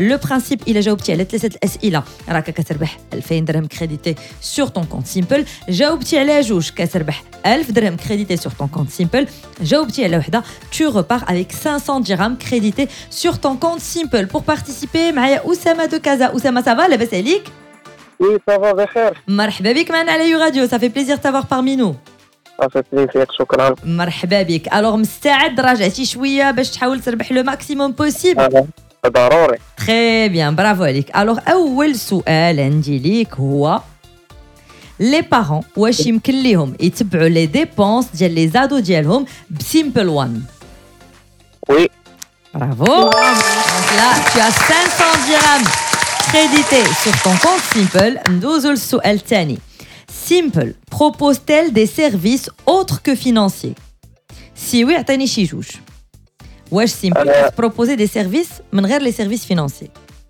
Le principe, il a جاوبتي على 3 الأسئلة راك كتربح 2000 درهم crédité sur ton compte Simple. جاوبتي على جوج كتربح 1000 درهم crédité sur ton compte Simple. جاوبتي على وحدة, tu repars avec 500 dirhams crédité sur ton compte Simple. Pour participer, معايا أسامة de Casa. أسامة, ça va? لاباس عليك؟ Oui, ça va بخير. مرحبا بك معنا على يو راديو. Ça fait plaisir de t'avoir parmi nous. Ça fait plaisir, شكرا. مرحبا بك. Alors مستعد راجعتي شوية باش تحاول تربح le maximum possible. ضروري. Très bien, bravo عليك. Alors أول سؤال عندي ليك هو les parents واش يمكن ليهم يتبعوا les dépenses ديال les ados ديالهم بسيمبل وان؟ Oui. Bravo. Donc là, tu as 500 dirhams crédités sur ton compte Simple. ندوزو للسؤال الثاني. Simple propose-t-elle des services autres que financiers? Si oui, عطيني شي جوج. واش Simple proposer des services من غير les services financiers?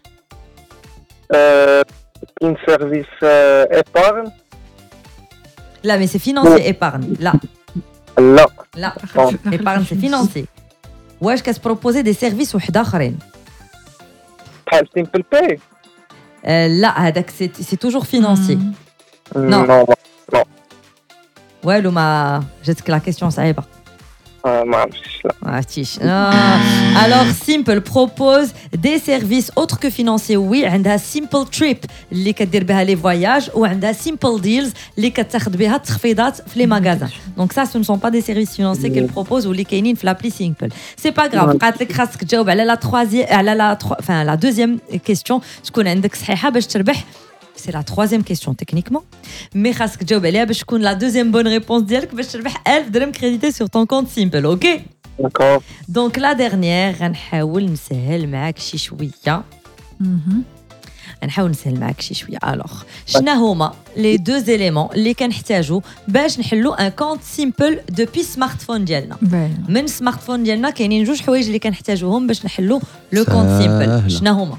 Un service épargne. Là, mais c'est financier, épargne. Là, لا. là. Épargne, c'est financier. واش كتبروبوزي des services وحده اخرين؟ بحال سيمبل باي. لا هذاك c'est toujours financier. Non. Non. والو ما جاتك لا كيسيون صعيبه. ما عرفتش لا. ما عرفتيش. Alors Simple propose des services autres que financiers. Oui, عندها Simple Trip اللي كدير بها لي فواياج وعندها Simple Deals اللي كتاخذ بها التخفيضات في لي ماغازان. Donc ça ce ne sont pas des services financiers qu'elle propose ou اللي كاينين في l'appli Simple. C'est pas grave. قالت لك خاصك تجاوب على لا troisième على la deuxième question تكون عندك صحيحه باش تربح. C'est la troisième question techniquement. Mais خاصك تجاوب عليها باش تكون la deuxième bonne réponse ديالك باش تربح 1000 درهم crédité sur ton compte Simple. OK? D'accord. Donc la dernière غنحاول نسهل معاك شي شويه. غنحاول نسهل معاك شي شويه. Alors شنا هما les deux éléments اللي كنحتاجو باش نحلو un compte Simple depuis smartphone ديالنا. من سمارتفون ديالنا كاينين جوج حوايج اللي كنحتاجوهم باش نحلو لو كونت Simple. شنا هما؟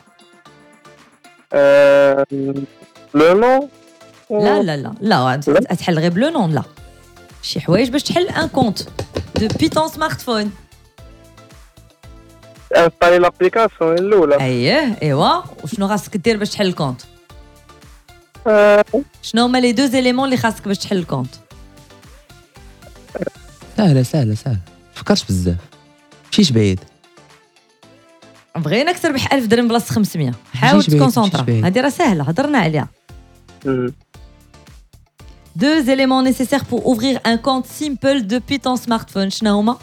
Le nom. لا تحل غير بلو نون. لا شي حوايج باش تحل ان كونت depuis ton smartphone. Installer l'application الأولى. ايوا وشنو خاصك دير باش تحل الكونت؟ شنو هما لي دوز إليمون اللي خاصك باش تحل الكونت؟ سهلة فكرش بزاف مشيش بعيد. بغيناك تربح 1000 درهم بلاصه 500. حاول تكونسونطرا. هذه راه سهله هضرنا عليها. Deux éléments nécessaires pour ouvrir un compte Simple depuis ton smartphone. شنو هما؟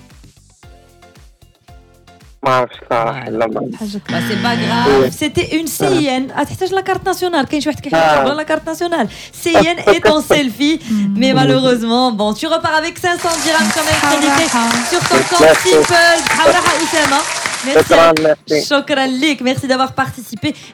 ما عرفتش صراحة. لا ما. C'est pas grave. C'était une CIN. تحتاج لا كارت ناسيونال. كاين شي واحد كيحتاج لا كارت ناسيونال. CIN et ton selfie. Mais malheureusement, bon, tu repars avec 500 dirhams quand même crédité sur ton compte Simple. بصحة وراحة أسامة. Merci. شكرا لك. Merci d'avoir participé.